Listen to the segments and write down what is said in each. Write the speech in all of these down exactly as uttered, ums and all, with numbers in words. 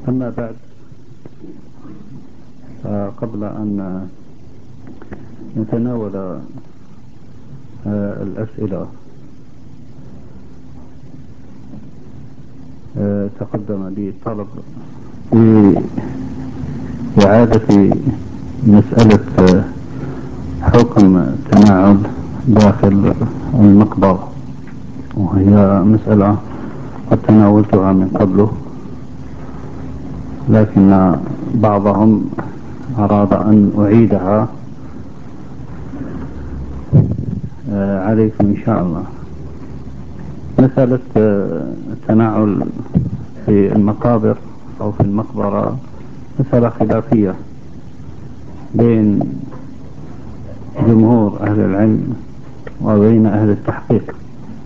أما بعد، قبل أن نتناول الأسئلة تقدم لي طلب بإعادة مسألة حكم التناعل داخل المقبرة، وهي مسألة قد تناولتها من قبله، لكن بعضهم أراد أن أعيدها عليكم إن شاء الله. مسألة التناعل في المقابر أو في المقبرة مسألة خلافية بين جمهور أهل العلم وبين أهل التحقيق.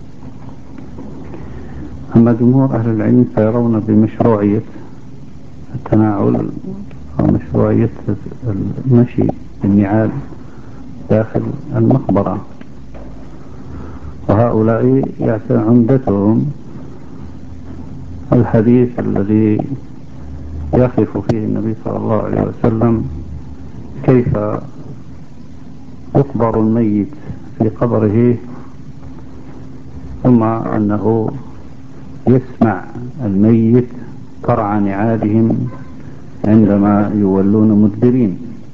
أما جمهور أهل العلم فيرون بمشروعية التناعل أو مشروعية المشي بالنعال داخل المقبرة، وهؤلاء عمدتهم الحديث الذي يصف فيه النبي صلى الله عليه وسلم كيف يقبر الميت في قبره، ثم أنه يسمع الميت قرع نعالهم عندما يولون مدبرين.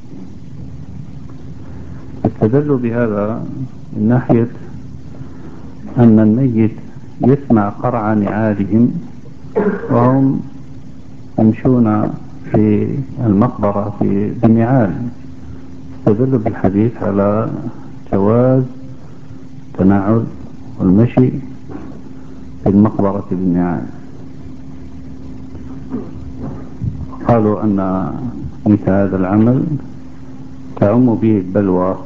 استدلوا بهذا من ناحية أن الميت يسمع قرع نعالهم وهم يمشون في المقبرة في بالنعال. استدلوا بالحديث على جواز التناعل والمشي في المقبرة بالنعال. قالوا أن مثل هذا العمل تعم به البلوى،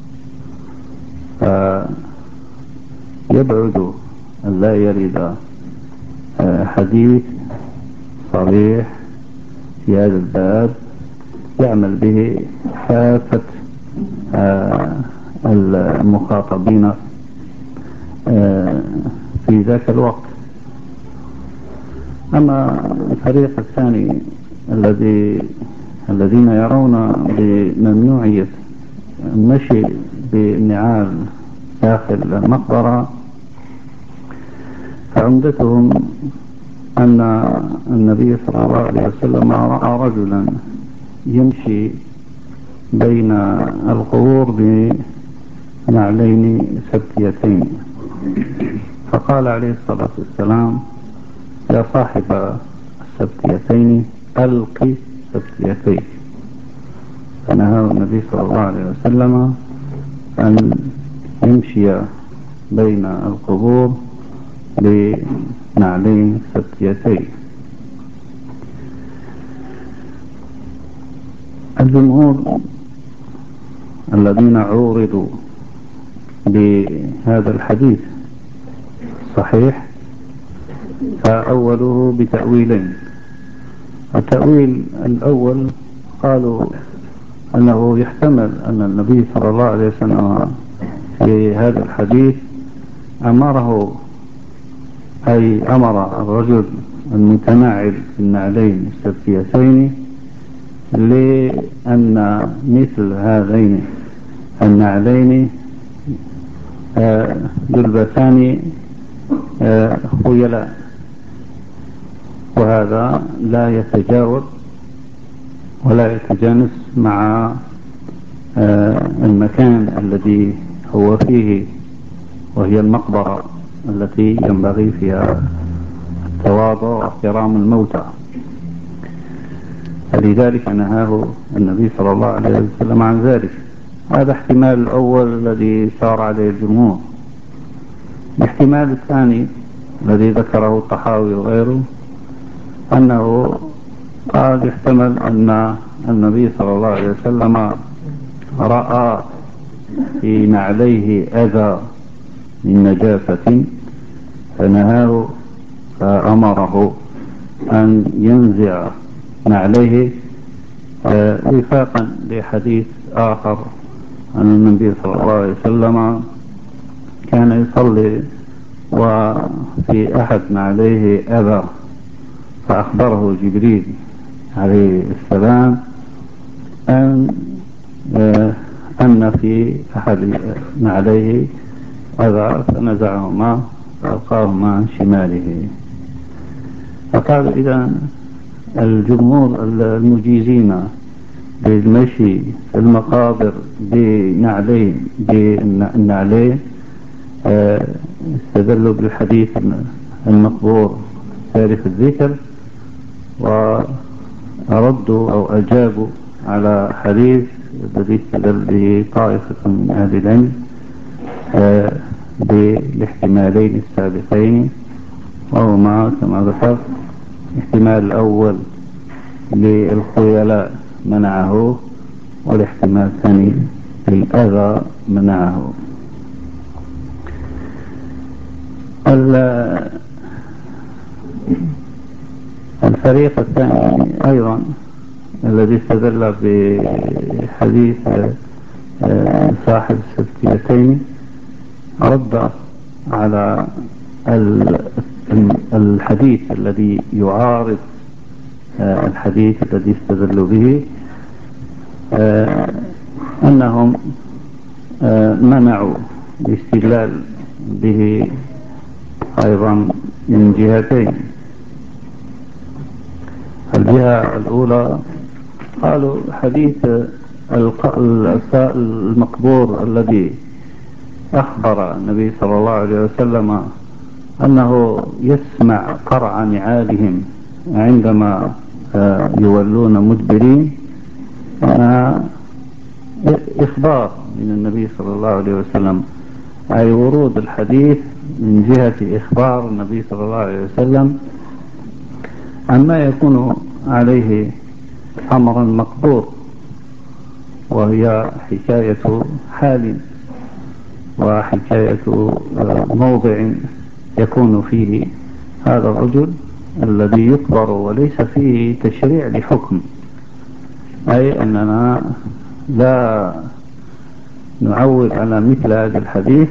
فيبعد أن لا يرد حديث صريح في هذا الباب يعمل به كافة المخاطبين في ذاك الوقت. أما الفريق الثاني الذي الذين يرون بممنوعية المشي بالنعال داخل المقبرة، فعمدتهم أن النبي صلى الله عليه وسلم رأى رجلا يمشي بين القبور بنعلين سبتيتين، فقال عليه الصلاة والسلام: يا صاحب السبتيتين ألقي سبتيتيك. فنهى النبي صلى الله عليه وسلم أن يمشي بين القبور بنعلين سبتيتين. الجمهور الذين عورضوا بهذا الحديث صحيح فأوله بتأويلين. التأويل الأول قالوا أنه يحتمل أن النبي صلى الله عليه وسلم في هذا الحديث أمره أي أمر الرجل المتناعل في النعلين السبتيتين لأن مثل هذين النعلين يلبسان خيلاء، وهذا لا يتجاوز ولا يتجانس مع المكان الذي هو فيه، وهي المقبرة التي ينبغي فيها التواضع واحترام الموتى. فلذلك نهاه النبي صلى الله عليه وسلم عن ذلك. هذا احتمال الأول الذي سار عليه الجمهور. الاحتمال الثاني الذي ذكره الطحاوي وغيره أنه قال يحتمل أن النبي صلى الله عليه وسلم رأى في نعليه أذى من نجاسة فنهاه، فأمره أن ينزع نعليه وفاقا لحديث آخر أن النبي صلى الله عليه وسلم كان يصلي وفي أحد نعليه أذى، فأخبره جبريل عليه السلام أن آه، أن في أحد نعليه أذى فنزعهما فألقاهما عن شماله. فقال إذا الجمهور المجيزين بالمشي في المقابر بنعلين بالنعلين آه، استدلوا بالحديث المقبور تاريخ الذكر، وردوا أو أجابوا على حديث الذي استدل به طائفة من أهل العلم آه، بالاحتمالين السابقين، وهما كما ذكرت الاحتمال الأول للخيلاء منعه، والاحتمال الثاني للأذى منعه. الفريق الثاني أيضا الذي استدل بحديث صاحب السبتيتين رد على الحديث الذي يعارض الحديث الذي استدلوا به، أنهم منعوا الاستدلال به أيضا من جهتين. الجهة الأولى قالوا حديث المقبور الذي أخبر النبي صلى الله عليه وسلم أنه يسمع قرع نعالهم عندما يولون مدبرين، أنها إخبار من النبي صلى الله عليه وسلم، أي ورود الحديث من جهة إخبار النبي صلى الله عليه وسلم عما يكون عليه أمر مقبور، وهي حكاية حال وحكاية موضع يكون فيه هذا الرجل الذي يكبر، وليس فيه تشريع لحكم، أي أننا لا نعول على مثل هذا الحديث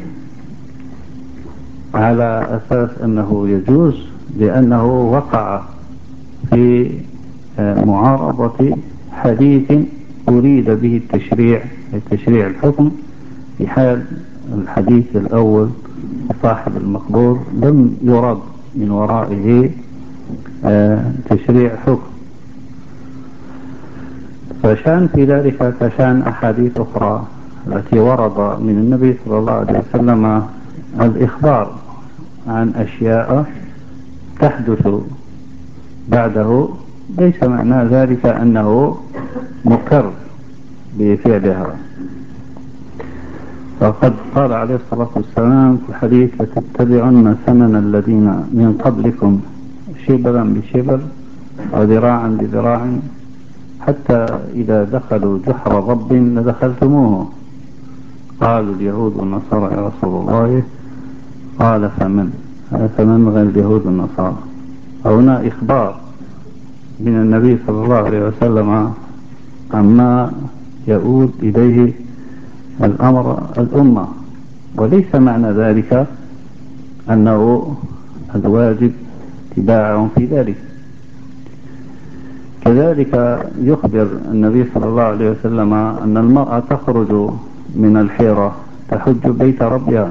على أساس أنه يجوز، لأنه وقع في معارضة حديث أريد به التشريع التشريع الحكم، في حال الحديث الأول صاحب المقبور لم يرد من ورائه تشريع حكم. فشان في ذلك كشان أحاديث أخرى التي ورد من النبي صلى الله عليه وسلم الإخبار عن أشياء تحدث بعده، ليس معنى ذلك أنه مكر بفعلها. فقد قال عليه الصلاة والسلام في الحديث: لتتبعن سنن الذين من قبلكم شبرا بشبر وذراعا بذراع حتى إذا دخلوا جحر رب لدخلتموه. قالوا اليهود والنصارى يا رسول الله، قال فمن فمن غير اليهود والنصارى. هنا إخبار من النبي صلى الله عليه وسلم عما يؤول إليه الأمر الأمة، وليس معنى ذلك أنه الواجب اتباعهم في ذلك. كذلك يخبر النبي صلى الله عليه وسلم أن المرأة تخرج من الحيرة تحج بيت ربها،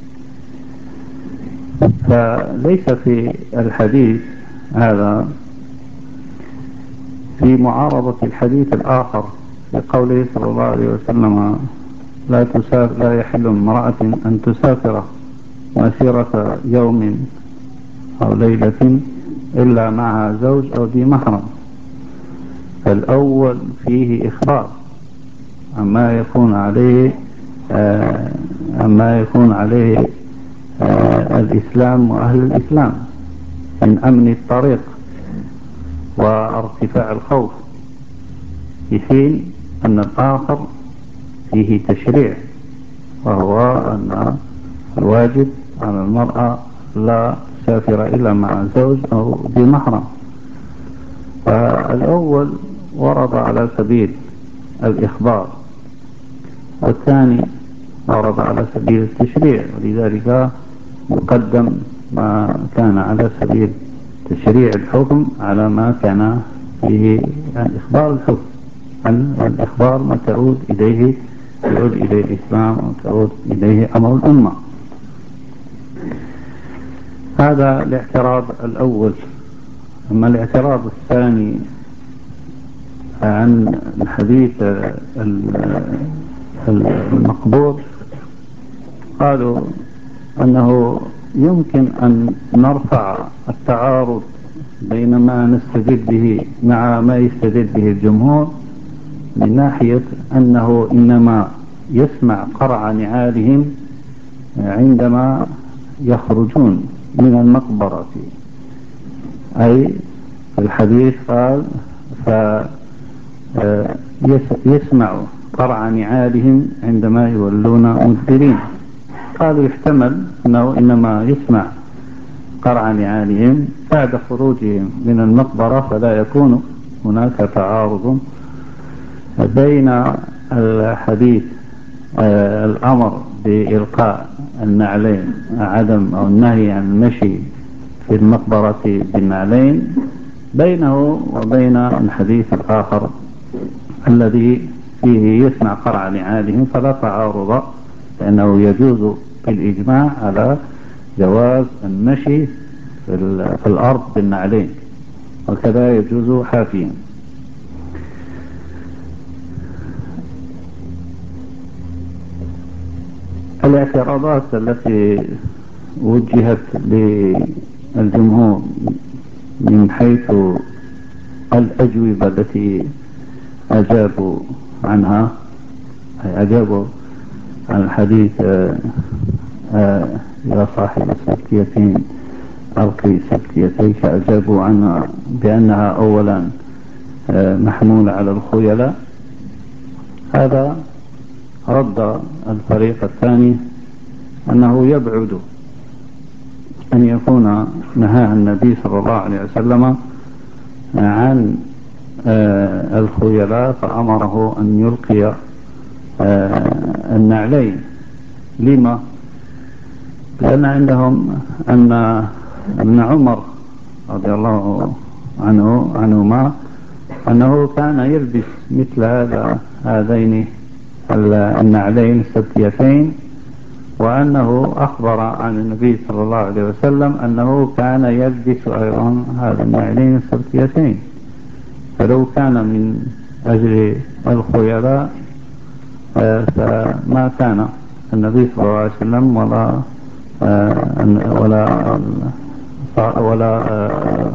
فليس في الحديث هذا في معارضة الحديث الآخر لقوله صلى الله عليه وسلم: لا تسافر لا يحل امرأة أن تسافر مسيرة يوم أو ليلة إلا معها زوج أو ذي محرم. فالأول فيه إخبار عما يكون عليه آه عما يكون عليه آه الإسلام وأهل الإسلام من أمن الطريق وارتفاع الخوف، في حين أن الآخر فيه تشريع، وهو أن الواجب على المرأة لا تسافر إلا مع زوج أو ذي محرم. فالأول ورد على سبيل الإخبار، والثاني ورد على سبيل التشريع، ولذلك يقدم ما كان على سبيل تشريع الحكم على ما كان فيه يعني إخبار الحكم، الإخبار ما تعود إليه تعود إليه الإسلام وتعود إليه أمر الأمة. هذا الاعتراض الأول. أما الاعتراض الثاني عن الحديث المقبول، قالوا أنه يمكن أن نرفع التعارض بين ما نستدل به مع ما يستدل به الجمهور من ناحية أنه إنما يسمع قرع نعالهم عندما يخرجون من المقبرة، أي الحديث قال فيسمع قرع نعالهم عندما يولون مدبرين. قالوا يحتمل أنه إنما يسمع قرع نعالهم بعد خروجهم من المقبرة، فلا يكون هناك تعارض بين الحديث الأمر بإلقاء النعلين عدم أو النهي عن المشي في المقبرة بالنعلين بينه وبين الحديث الآخر الذي فيه يسمع قرع نعالهم، فلا تعارض، لأنه يجوز بالإجماع على جواز المشي في الأرض بالنعلين، وكذا يجوز حافيا. الاعتراضات التي وجهت للجمهور من حيث الأجوبة التي أجابوا عنها، أجابوا عن الحديث يا صاحب السبتيتين ألقي سبتيتيك، أجابوا عنها بأنها أولا محمولة على الخيلاء. هذا رد الفريق الثاني أنه يبعد أن يكون نهى النبي صلى الله عليه وسلم عن الخيلاء فأمره أن يلقي النعلين. لما؟ لأن عندهم أن ابن عمر رضي الله عنه عنهما أنه كان يلبس مثل هذا هذين النعلين السبتيتين، وأنه أخبر عن النبي صلى الله عليه وسلم أنه كان يلبس أيضا هذا النعلين السبتيتين، فلو كان من أجل الخيلاء فما كان النبي صلى الله عليه وسلم ولا ولا ولا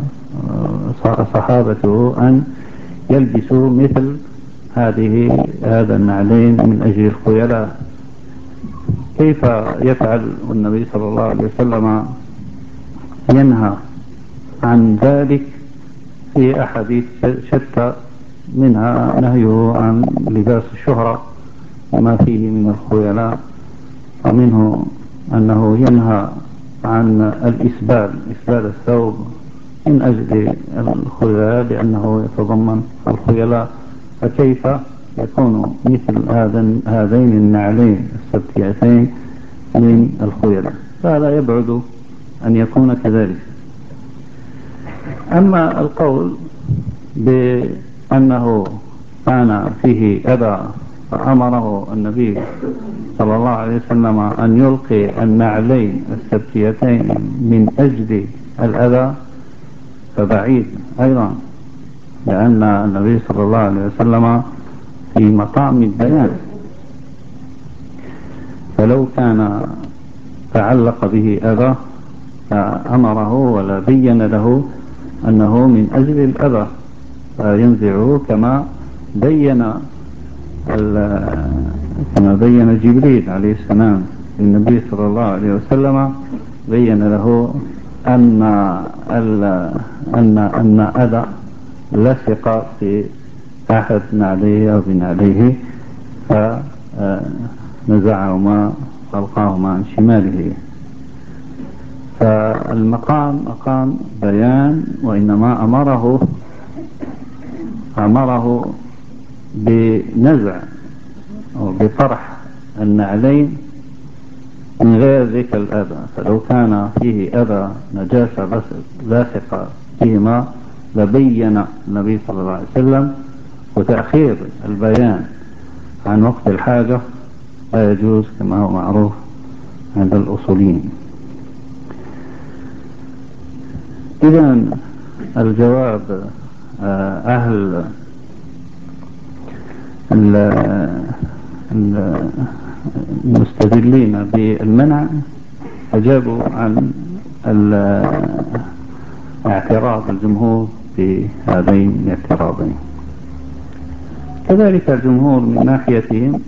صحابته أن يلبسوا مثل هذه هذا النعلين من أجل الخيلاء. كيف يفعل النبي صلى الله عليه وسلم ينهى عن ذلك في أحاديث شتى، منها نهيه عن لباس الشهرة وما فيه من الخيلاء، ومنه أنه ينهى عن الإسبال إسبال الثوب من أجل الخيلاء لأنه يتضمن الخيلاء. فكيف يكون مثل هذين النعلين السبتيتين من الخيلاء؟ فلا يبعد أن يكون كذلك. أما القول بأنه كان فيه أذى فأمره النبي صلى الله عليه وسلم أن يلقي النعلين السبتيتين من أجل الأذى فبعيد أيضا، لأن النبي صلى الله عليه وسلم في مقام البيان، فلو كان تعلق به أذى فأمره ولا بين له أنه من أجل الأذى فينزعه، كما بين كما بين جبريل عليه السلام للنبي صلى الله عليه وسلم، بين له أن أن أن أذى لصق في أحد نعليه أو بنعليه فنزعهما فألقاهما عن شماله. فالمقام مقام بيان، وإنما أمره أمره بنزع أو بطرح النعلين من غير ذلك الأذى. فلو كان فيه أذى نجاسة لاصقة فيهما لبين النبي صلى الله عليه وسلم، وتأخير البيان عن وقت الحاجة لا يجوز كما هو معروف عند الأصوليين. إذن الجواب أهل المستدلين بالمنع أجابوا عن اعتراض الجمهور في هذين الاعتراضين. كذلك الجمهور من ناحيتهم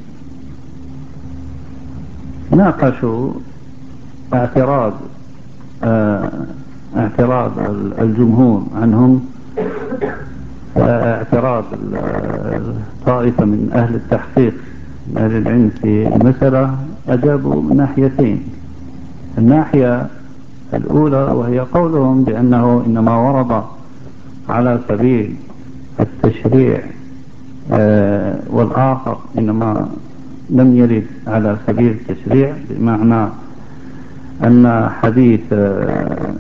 ناقشوا اعتراض اعتراض الجمهور عنهم واعتراض طائفة من أهل التحقيق من أهل العلم في المسألة. أجابوا من ناحيتين: الناحية الأولى وهي قولهم بأنه إنما ورد على سبيل التشريع، آه والآخر إنما لم يرد على سبيل التشريع، بمعنى أن حديث آه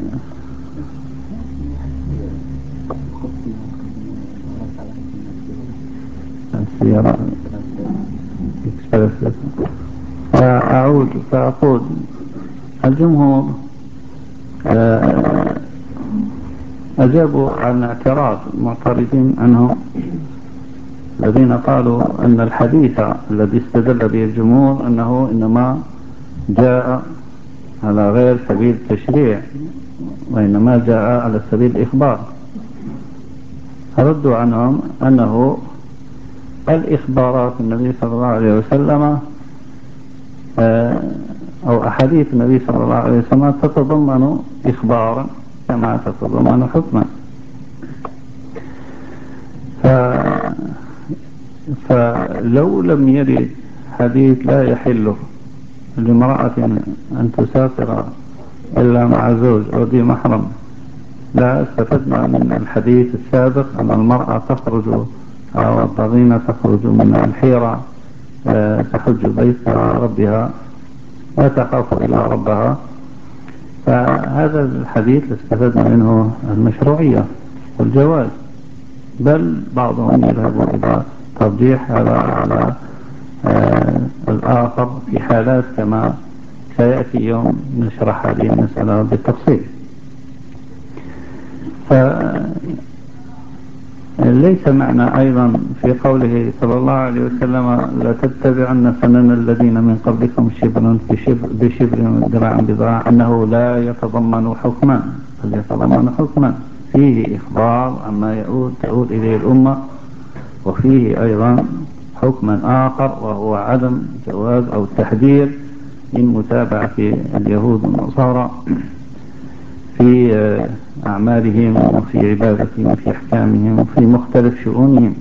أعود فأقول الجمهور أجابوا عن اعتراض معترضين عنهم الذين قالوا أن الحديث الذي استدل به الجمهور أنه إنما جاء على غير سبيل التشريع وإنما جاء على سبيل الإخبار. ردوا عنهم أنه الإخبارات النبي صلى الله عليه وسلم أو أحاديث النبي صلى الله عليه وسلم تتضمن إخبارا كما تتضمن حكما. ف... فلو لم يرد حديث لا يحل لامرأة أن تسافر إلا مع زوج أو ذي محرم، لا استفدنا من الحديث السابق أن المرأة تخرج أو الضغينة تخرج من الحيرة تحج بيت ربها وتخاف إلى ربها. فهذا الحديث استفدنا منه المشروعية والجواز، بل بعضهم يذهب إلى ترجيح هذا على آه الآخر في حالات كما سيأتي يوم نشرح هذه المسألة بالتفصيل. فليس معنى أيضا في قوله صلى الله عليه وسلم لا تتبعن سنن الذين من قبلكم شبرا بشبر ذراع بذراع أنه لا يتضمن حكما، بل يتضمن حكما فيه إخبار عما يعود تعود إليه الأمة، وفيه أيضا حكما آخر وهو عدم جواز أو تحذير من متابعة اليهود والنصارى في أعمالهم وفي عبادتهم وفي أحكامهم وفي مختلف شؤونهم.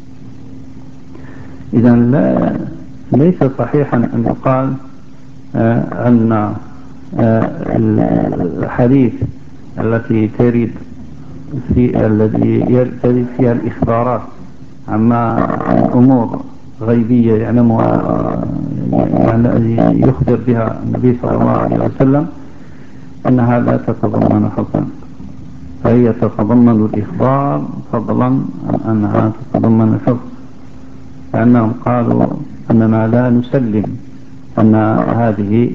إذن لا ليس صحيحا أن يقال أن الحديث التي ترد في الذي ترد فيها الإخبارات عما أمور غيبية يعلمها يعني يخبر بها النبي صلى الله عليه وسلم أنها لا تتضمن حكما، فهي تتضمن الإخبار فضلا عن أنها تتضمن الحكم، لأنهم قالوا أننا لا نسلم أن هذه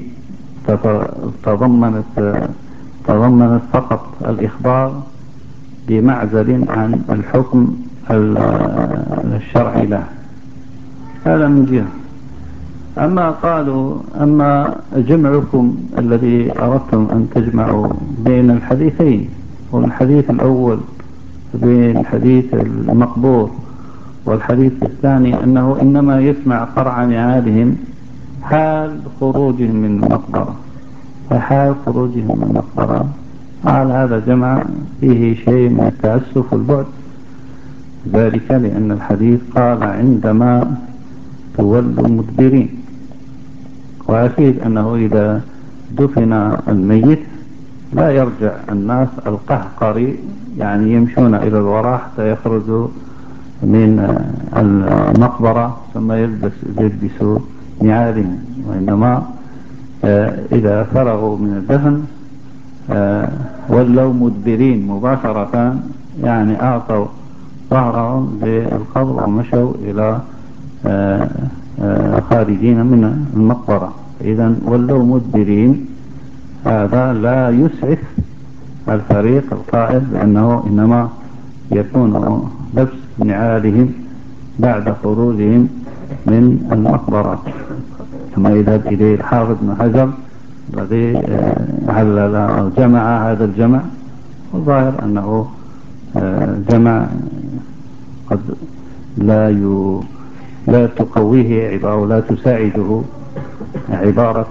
تضمنت تضمنت فقط الإخبار بمعزل عن الحكم الشرعي له. هذا من جهة. أما قالوا أما جمعكم الذي أردتم أن تجمعوا بين الحديثين، والحديث الأول بين الحديث المقبور والحديث الثاني أنه إنما يسمع قرع نعالهم حال خروجهم من المقبرة، فحال خروجهم من المقبرة على هذا جمع فيه شيء من التأسف والبعد، ذلك لأن الحديث قال عندما تولوا مدبرين، وأكيد أنه إذا دفن الميت لا يرجع الناس القهقري يعني يمشون إلى الوراء حتى يخرجوا من المقبرة ثم يلبس يلبسوا نعالهم، وإنما إذا فرغوا من الدفن ولوا مدبرين مباشرة يعني أعطوا ظهرهم للقبر ومشوا إلى آآ آآ خارجين من المقبرة. إذا ولوا مدبرين، هذا لا يسعف الفريق القائل بأنه إنما يكون لبس نعالهم بعد خروجهم من المقبرة، كما يذهب إليه الحافظ بن حجر الذي علل أو جمع هذا الجمع، والظاهر أنه جمع قد لا ي... لا تقويه عبارة ولا تساعده عبارة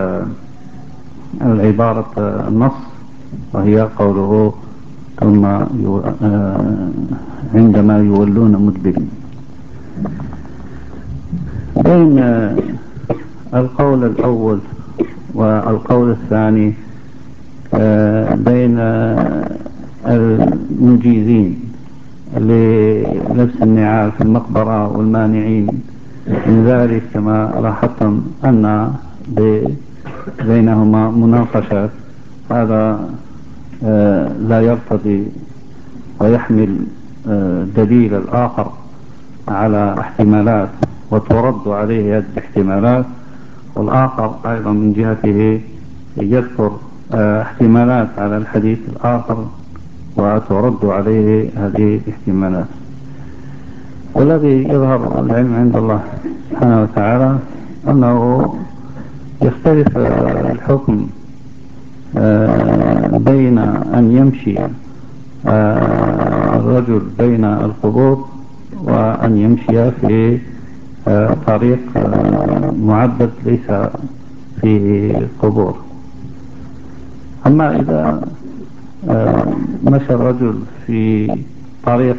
العبارة النص، وهي قوله ثم يو... عندما يولون مدبرين. بين القول الأول والقول الثاني بين المجيزين للبس النعال في المقبرة والمانعين من ذلك، كما لاحظتم أن بينهما مناقشات، هذا لا يرتضي ويحمل دليل الآخر على احتمالات وترد عليه هذه الاحتمالات، والآخر أيضا من جهته يذكر احتمالات على الحديث الآخر وترد عليه هذه الاحتمالات. والذي يظهر العلم عند الله سبحانه وتعالى أنه يختلف الحكم بين أن يمشي الرجل بين القبور وأن يمشي في طريق معبد ليس فيه قبور. أما إذا مشى الرجل في طريق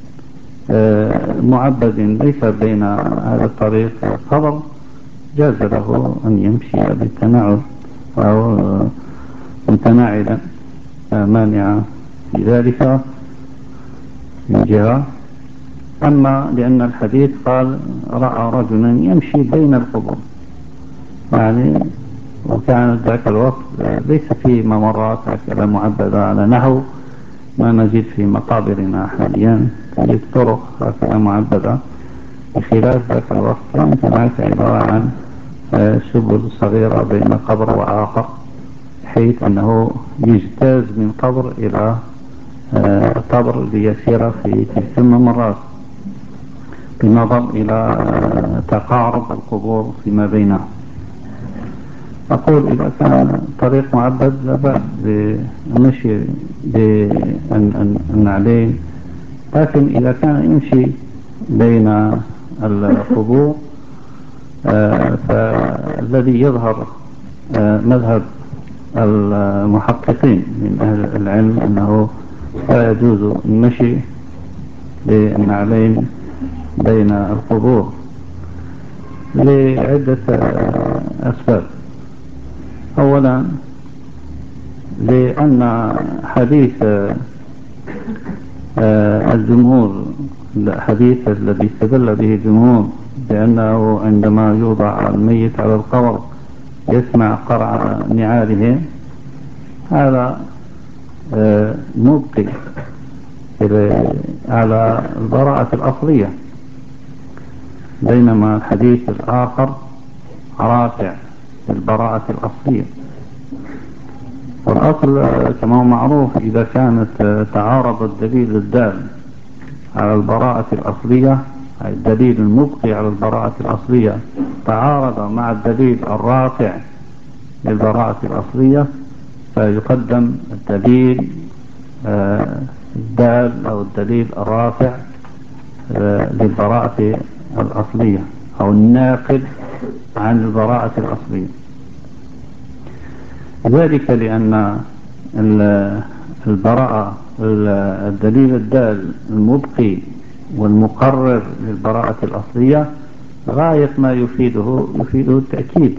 معبد ليس بين هذا الطريق قبر، جاز له أن يمشي بالتناعل أو متناعلا، مانع في ذلك من جهة. أما لأن الحديث قال رأى رجلا يمشي بين القبور، يعني وكان ذاك الوقت ليس في ممرات هكذا معبدة على نحو ما نجد في مقابرنا حاليا، تجد طرق هكذا معبدة، بخلاف ذاك الوقت كانت هناك عبارة عن سبل صغيرة بين قبر وآخر، حيث أنه يجتاز من قبر إلى قبر ليسير في تلك الممرات، بنظر إلى تقارب القبور فيما بينها. أقول إذا كان طريق معبد لا بأس بالمشي بالنعلين، لكن إذا كان يمشي بين القبور فالذي يظهر مذهب المحققين من أهل العلم أنه لا يجوز المشي بالنعلين بين القبور لعدة أسباب. أولا لأن حديث الجمهور، الحديث الذي استدل به الجمهور بأنه عندما يوضع الميت على القبر يسمع قرع نعاله، هذا مبقي على البراءة الأصلية، بينما الحديث الآخر رافع البراءة الأصلية. والأصل كما هو معروف إذا كانت تعارض الدليل الدال على البراءة الأصلية، الدليل المبقي على البراءة الأصلية تعارض مع الدليل الرافع للبراءة الأصلية، فيقدم الدليل الدال أو الدليل الرافع للبراءة الأصلية أو الناقل عن البراءة الأصلية. ذلك لأن البراءة الدليل الدال المبقي والمقرر للبراءة الأصلية غاية ما يفيده يفيده التأكيد،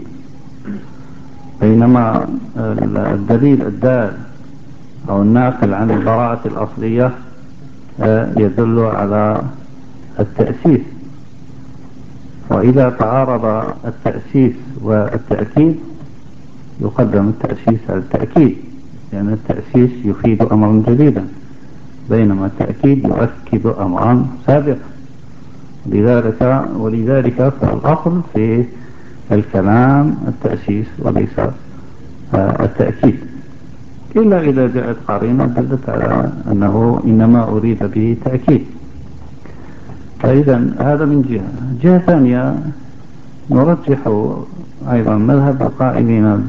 بينما الدليل الدال أو الناقل عن البراءة الأصلية يدل على التأسيس، وإذا تعارض التأسيس والتأكيد يقدم التأسيس على التأكيد، لأن التأسيس يفيد أمرا جديدا، بينما التأكيد يؤكد أمرا سابقا. لذلك ولذلك فالأصل في الكلام التأسيس وليس التأكيد، إلا إذا جاءت قرينة دلت على أنه إنما أريد به تأكيد. فإذا هذا من جهة. جهة ثانية نرجح أيضا مذهب القائلين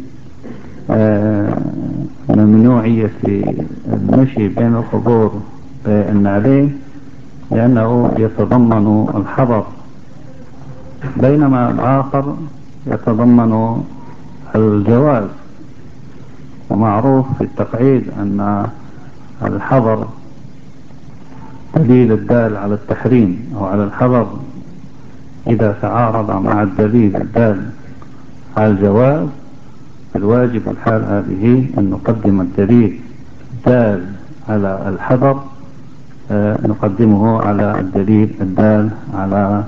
بممنوعية المشي بين القبور بالنعلين، لأنه يتضمن الحظر، بينما الآخر يتضمن الجواز. ومعروف في التقعيد أن الحظر دليل الدال على التحريم أو على الحظر إذا تعارض مع الدليل الدال على الجواز، الواجب الحال هذه أن نقدم الدليل الدال على الحظر نقدمه على الدليل الدال على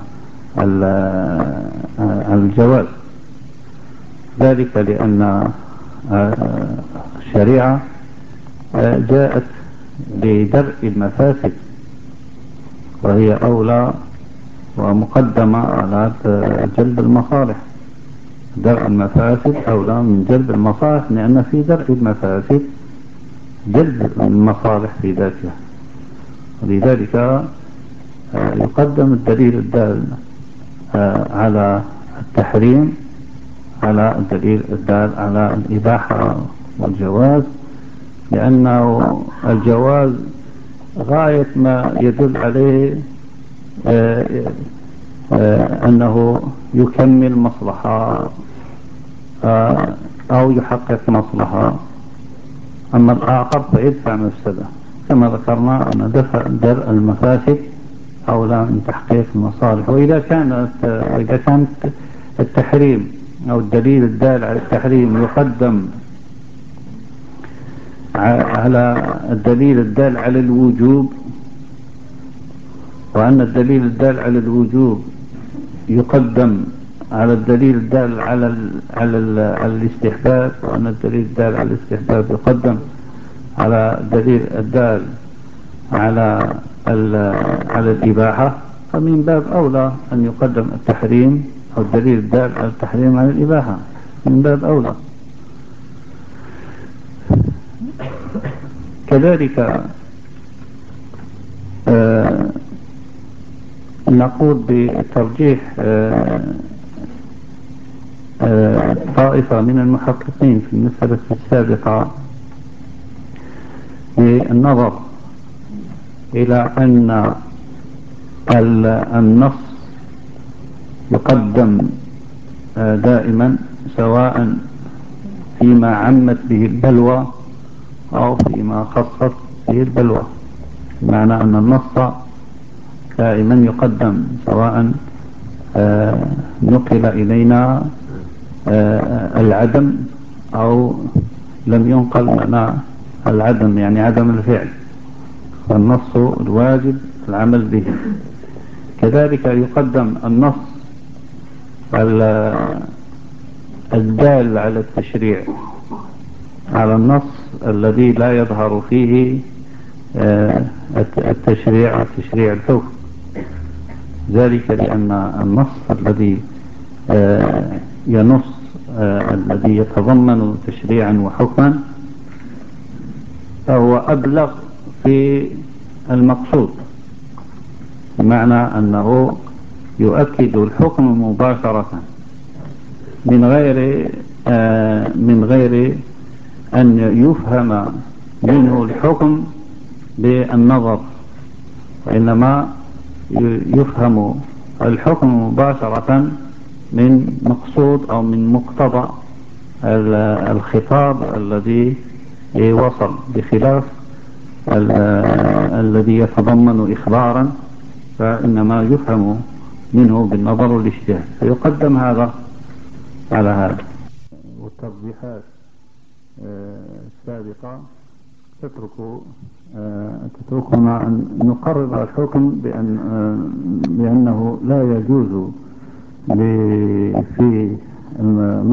الجواز. ذلك لأن الشريعة جاءت لدرء المفاسد، وهي أولى ومقدمة على جلب المصالح. درء المفاسد أولى من جلب المصالح، لأن في درء المفاسد جلب المصالح في ذاتها. ولذلك يقدم الدليل الدال على التحريم على الدليل الدال على الإباحة والجواز، لأنه الجواز غاية ما يدل عليه أنه يكمل مصلحة أو يحقق مصلحة، أما الآخر فيدفع مفسدة، كما ذكرنا أن دفع درء المفاسد أولى من تحقيق المصالح. وإذا كانت إذا كانت التحريم أو الدليل الدال على التحريم يقدم على الدليل الدال على الوجوب، وأن الدليل الدال على الوجوب يقدم على الدليل الدال على ال على ال على الاستحباب، وأن الدليل الدال على الاستحباب يقدم على الدليل الدال على على الإباحة، فمن باب أولى أن يقدم التحريم أو الدليل الدال على التحريم على الإباحة، من باب أولى. كذلك آه نقول بترجيح آه آه طائفة من المحققين في المسألة السابقة بالنظر إلى أن النص يقدم آه دائما، سواء فيما عمت به البلوى أو فيما خصت به البلوى، بمعنى أن النص دائما يقدم، سواء آه نقل إلينا آه العدم أو لم ينقل لنا العدم، يعني عدم الفعل، فالنص الواجب العمل به. كذلك يقدم النص الدال على التشريع على النص الذي لا يظهر فيه التشريع التشريع الحكم، ذلك لأن النص الذي ينص الذي يتضمن تشريعا وحكما فهو أبلغ في المقصود، بمعنى أنه يؤكد الحكم مباشرة من غير من غير أن يفهم منه الحكم بالنظر، وإنما يفهم الحكم مباشرة من مقصود أو من مقتضى الخطاب الذي وصل، بخلاف الذي يتضمن إخبارا فإنما يفهم منه بالنظر والاجتهاد، فيقدم هذا على هذا. والترجيحات السابقة تترك تتركنا أن نقرر الحكم بأن بأنه لا يجوز في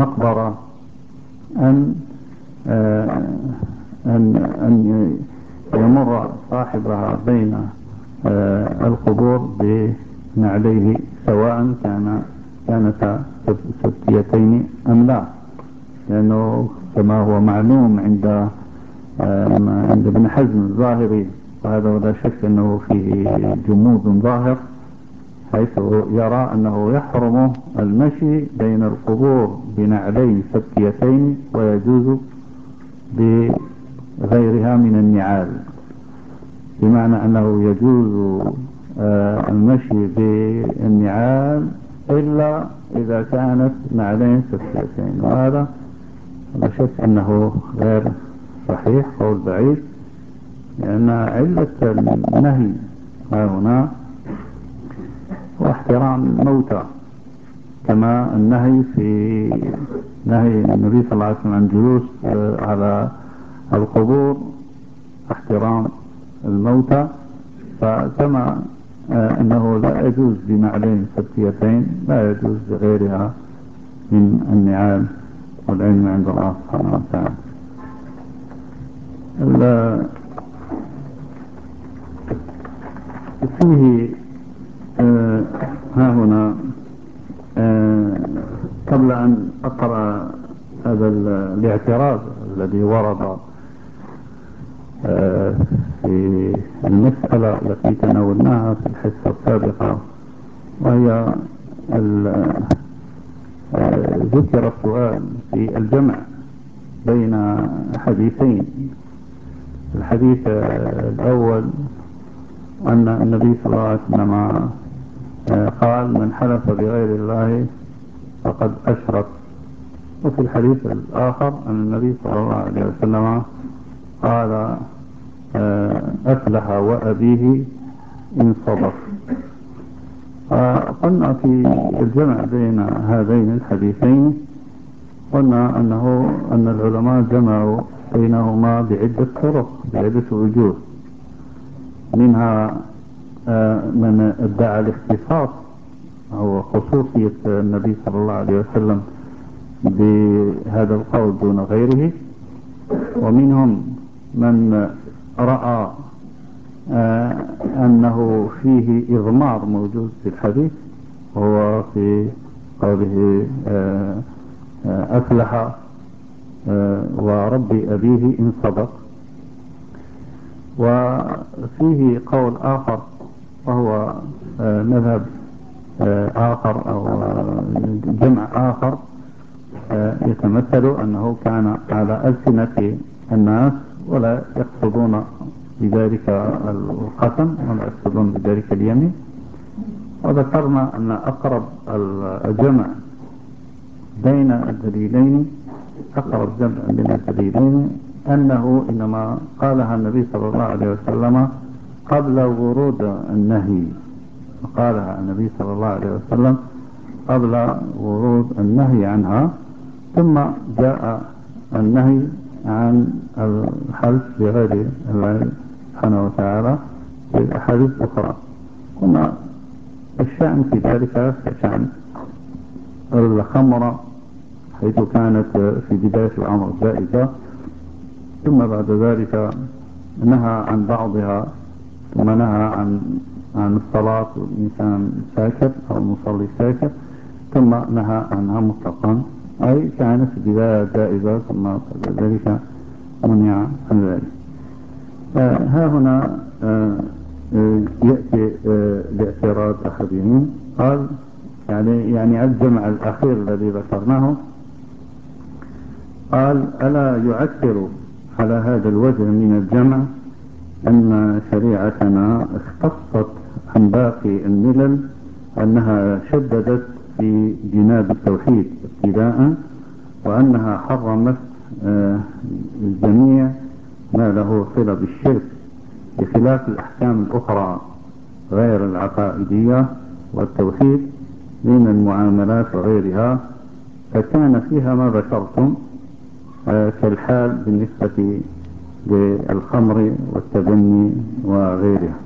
المقبرة أن أن أن يمر صاحبها بين آه القبور بنعليه، سواء كان كانتا سبتيتين أم لا، لأنه كما هو معلوم عند آه عند ابن حزم الظاهري، وهذا لا شك أنه فيه جمود ظاهر، حيث يرى أنه يحرم المشي بين القبور بنعلين سبتيتين ويجوز بغيرها من النعال، بمعنى أنه يجوز آه المشي بالنعال إلا إذا كانت نعلين سبتيتين، وهذا لا شك أنه غير صحيح، قول بعيد، لأن علة النهي ها هنا واحترام الموتى، كما النهي في نهي النبي صلى الله عليه وسلم عن جلوس على القبور احترام الموتى، فكما أنه لا يجوز بنعلين سبتيتين لا يجوز بغيرها من النعال، والعلم عند الله سبحانه وتعالى. فيه آه ها هنا آه قبل أن أقرأ هذا الاعتراض الذي ورد آه في المسألة التي تناولناها في الحصة السابقة، وهي آه ذكر السؤال في الجمع بين حديثين. الحديث آه الأول أن النبي صلى الله عليه وسلم قال من حلف بغير الله فقد أشرك، وفي الحديث الآخر أن النبي صلى الله عليه وسلم قال أفلح وأبيه إن صدق. قلنا في الجمع بين هذين الحديثين، قلنا أنه أن العلماء جمعوا بينهما بعدة طرق بعدة وجوه، منها من ادعى الاختصاص هو خصوصية النبي صلى الله عليه وسلم بهذا القول دون غيره، ومنهم من رأى آه أنه فيه إضمار موجود في الحديث، وهو في قوله آه آه أفلح آه وربي أبيه إن صدق. وفيه قول آخر وهو آه مذهب آه آخر أو آه جمع آخر آه يتمثل أنه كان على ألسنة الناس ولا يقصدون بذلك القسم ولا يقصدون بذلك اليمين. وذكرنا أن أقرب الجمع بين الدليلين أقرب جمع بين الدليلين أنه إنما قالها النبي صلى الله عليه وسلم قبل ورود النهي، قالها النبي صلى الله عليه وسلم قبل ورود النهي عنها، ثم جاء النهي عن الحلف بغير الله سبحانه وتعالى في الأحاديث الأخرى. قلنا الشأن في ذلك كشأن الخمر، حيث كانت في بداية الأمر جائزة، ثم بعد ذلك نهى عن بعضها، ثم نهى عن عن الصلاة والإنسان ساكت أو المصلي ساكت، ثم نهى عنها مطلقا، أي كانت في البداية جائزة ثم بعد ذلك منع عن ذلك. ها هنا آه يأتي آه لاعتراض أحدهم، قال يعني يعني الجمع الأخير الذي ذكرناه، قال ألا يعثر على هذا الوجه من الجمع أن شريعتنا اختصت عن باقي الملل أنها شددت في جناب التوحيد ابتداء، وأنها حرمت آه الجميع ما له صلة بالشرك، بخلاف الأحكام الأخرى غير العقائدية والتوحيد من المعاملات وغيرها، فكان فيها ما ذكرتم آه كالحال بالنسبة للخمر والتبني وغيرها.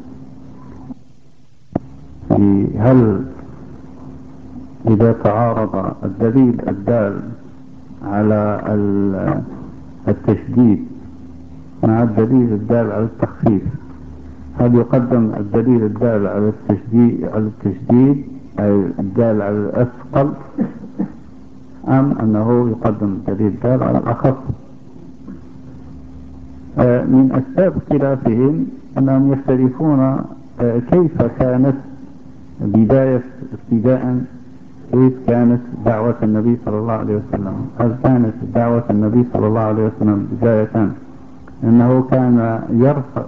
هل إذا تعارض الدليل الدال على التشديد مع الدليل الدال على التخفيف، هل يقدم الدليل الدال على التشديد على التشديد أي الدال على الأثقل، أم أنه يقدم الدليل الدال على الأخف؟ من أسباب اختلافهم أنهم يختلفون كيف كانت بداية ابتداء، كيف كانت دعوة النبي صلى الله عليه وسلم. هل كانت دعوة النبي صلى الله عليه وسلم بداية أنه كان يرفع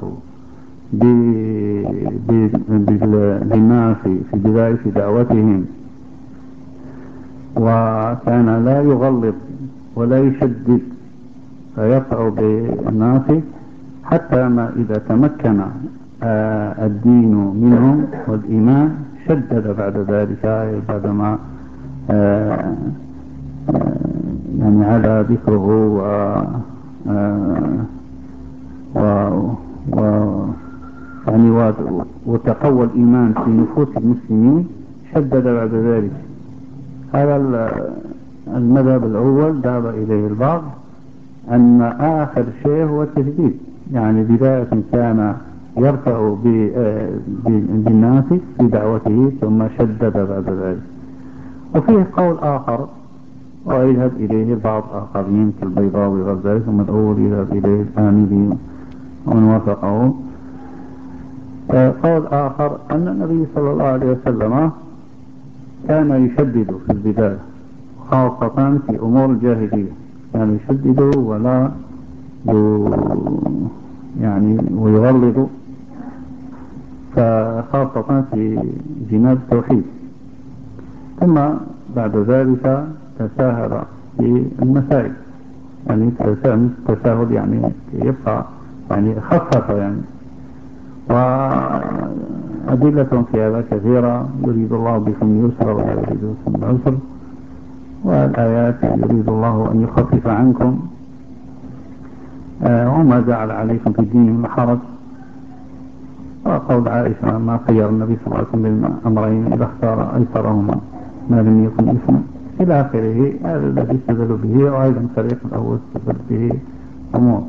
بالناس في بداية دعوتهم، وكان لا يغلظ ولا يشدد فيرفع بالناس، حتى ما إذا تمكن آه الدين منهم والإيمان شدد بعد ذلك، بعدما آه آه يعني على ذكره و, آه و, و يعني وتقوى الإيمان في نفوس المسلمين شدد بعد ذلك. هذا المذهب الأول ذهب إليه البعض، أن آخر شيء هو التشديد، يعني بداية كان يرفع بالناس في دعوته ثم شدد بعد ذلك. وفيه قول آخر ويذهب إليه بعض آخرين كالبيضاوي وغيره، ثم الأول يذهب إليه الآمدي ومن وافقه. قول آخر أن النبي صلى الله عليه وسلم كان يشدد في البداية، خاصة في أمور الجاهلية، كان يشدد ولا يعني ويغلظ، فخاصة في جناب التوحيد. ثم بعد ذلك تساهل في المسائل، يعني تساهل يعني يبقى يعني خفف يعني. وأدلة في هذا كثيرة، يريد الله بكم اليسر ولا يريد بكم العسر، والآيات يريد الله أن يخفف عنكم آه وما جعل عليكم في الدين من حرج. وقول عائشة ما خير النبي صلى الله عليه وسلم بين أمرين إذا اختار أيسرهما ما لم يكن إثما إلى آخره. هذا الذي استدل به، وأيضا الفريق الأول استدل به أمور.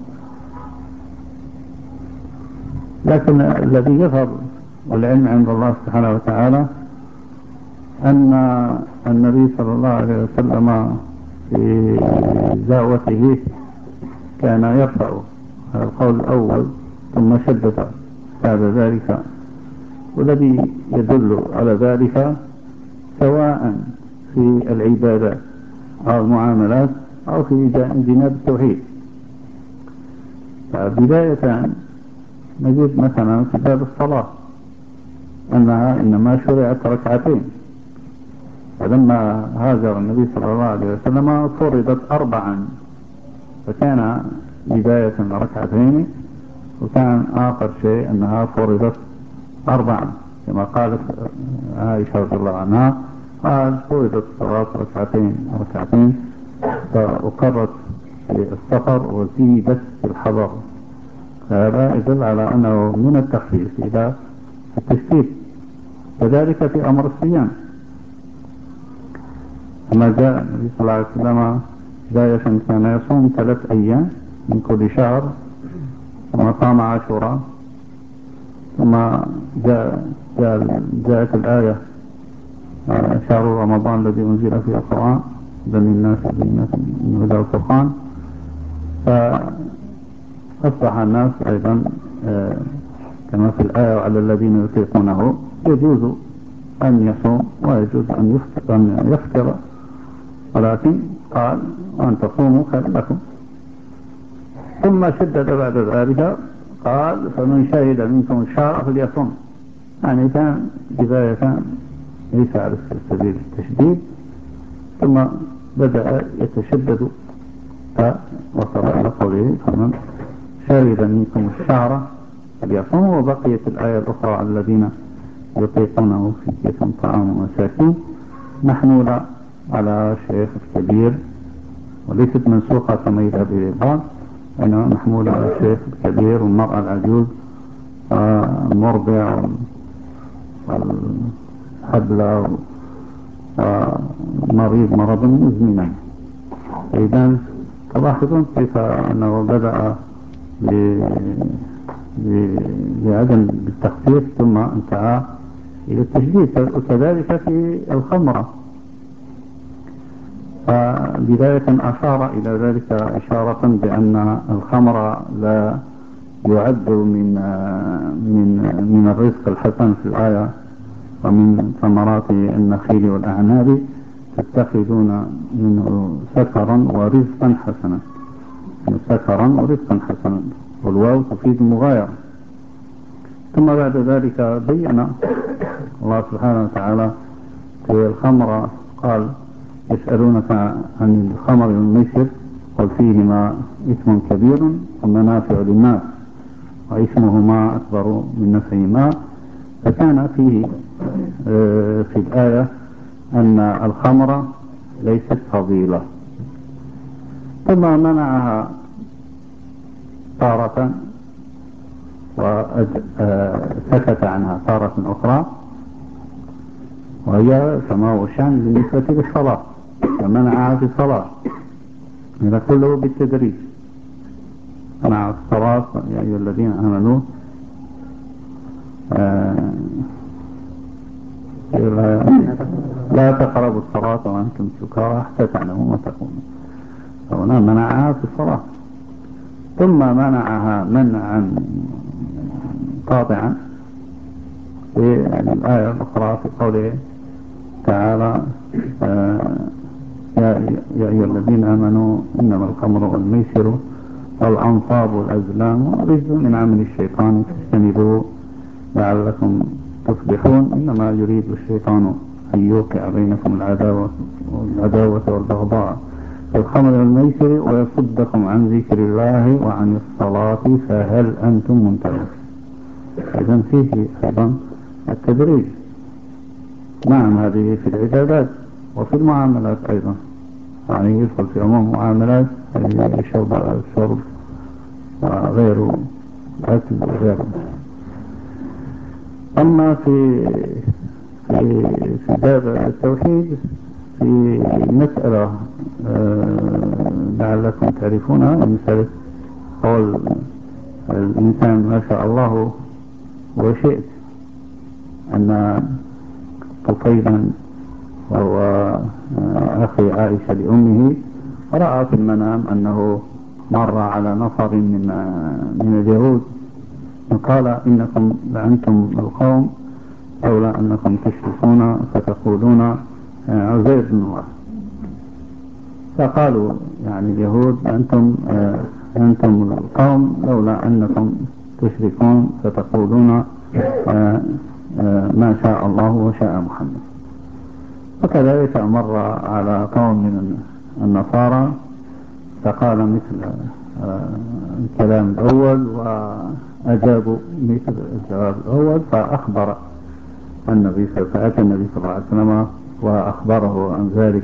لكن الذي يظهر والعلم عند الله سبحانه وتعالى أن النبي صلى الله عليه وسلم في دعوته كان يرفع القول الأول ثم شدد بعد ذلك، والذي يدل على ذلك سواء في العبادات أو المعاملات أو في جناب التوحيد. بداية نجد مثلا في باب الصلاة أنها إنما شرعت ركعتين، فلما هاجر النبي صلى الله عليه وسلم فرضت أربعا، فكان بداية ركعتين، وكان آخر شيء أنها فرضت أربعا كما قالت عائشة رضي الله عنها، قال فرضت الصلاة ركعتين ركعتين فأقرت في السفر وزيدت في الحضر. هذا يدل على أنه من التخفيف إلى التشديد. وذلك في أمر الصيام، لما جاء النبي صلى الله عليه وسلم بداية كان يصوم ثلاث أيام من كل شهر، ثم صام عاشوراء، ثم جاء جاءت الآية شهر رمضان الذي أنزل فيه القرآن هدى للناس من هدى القرآن، فأصبح الناس أيضا كما في الآية على الذين يطيقونه يجوز أن يصوم ويجوز أن يفطر، ولكن قال وأن تصوموا خير لكم. ثم شدد بعد ذلك قال فمن شهد منكم الشهر فليصم، يعني كان بداية ليس على سبيل التشديد، ثم بدأ يتشدد فوصل إلى قوله فمن شهد منكم الشهر فليصم. وبقيت الآية الأخرى على الذين يطيقونه فدية طعام مساكين محمولة على شيخ الكبير، وليست منسوخة كما يذهب إليه البعض، إنما محمولة على الشيخ الكبير والمرأة العجوز والمرضع والحبلى ومريض مرض مزمنا. إذن تلاحظون كيف أنه بدأ بعدم بالتخفيف ثم انتهى إلى التشديد، وكذلك في الخمرة. فبداية أشار إلى ذلك إشارة بأن الخمر لا يعد من من من الرزق الحسن في الآية: ومن ثمرات النخيل والأعناب تتخذون منه سكرا ورزقا حسنا. سكرا ورزقا حسنا، والواو تفيد المغايرة. ثم بعد ذلك بين الله سبحانه وتعالى في الخمر قال: يسألونك عن الخمر والميسر قل فيهما إثم كبير ومنافع للناس وإثمهما أكبر من نفعهما. فكان فيه في الآية أن الخمر ليست فضيلة، ثم منعها تارة وسكت عنها تارة أخرى، وهي كما هو الشأن بالنسبة للصلاة، فمنعها في الصلاة. هذا كله بالتدريج. منع الصلاة: يا أيها الذين آمنوا آه لا تقربوا الصلاة وأنتم سكارى حتى تعلموا ما تقولون. فهنا منعها في الصلاة، ثم منعها منعا قاطعا في الآية الأخرى في قوله تعالى: آه يا أيها الذين آمنوا إنما الخمر والميسر والأنصاب والأزلام رجز من عمل الشيطان فاجتنبوه لعلكم تصبحون إنما يريد الشيطان أن يوقع بينكم العداوة والعداوة والبغضاء في الخمر والميسر ويصدكم عن ذكر الله وعن الصلاة فهل أنتم منتهون. إذن فيه أيضا التدريج. نعم، هذه في العبادات وفي المعاملات أيضا، يعني يدخل في عموم المعاملات الشرب الشرب وغيره، الأكل وغيره. أما في في في باب التوحيد في مسألة آه لعلكم تعرفونها، مسألة قول الإنسان ما شاء الله وشئت، أن طفيلا وهو أخي عائشة لأمه رأى في المنام أنه مر على نفر من من اليهود وقال: إنكم لأنتم القوم لولا أنكم تشركون فتقولون عزير بن الله. فقالوا يعني اليهود: أنتم أنتم القوم لولا أنكم تشركون فتقولون ما شاء الله وشاء محمد. وكذلك مر على قوم من النصارى فقال مثل الكلام الأول وأجابوا مثل الجواب الأول، فأخبر النبي فأتى النبي صلى الله عليه وسلم وأخبره عن ذلك.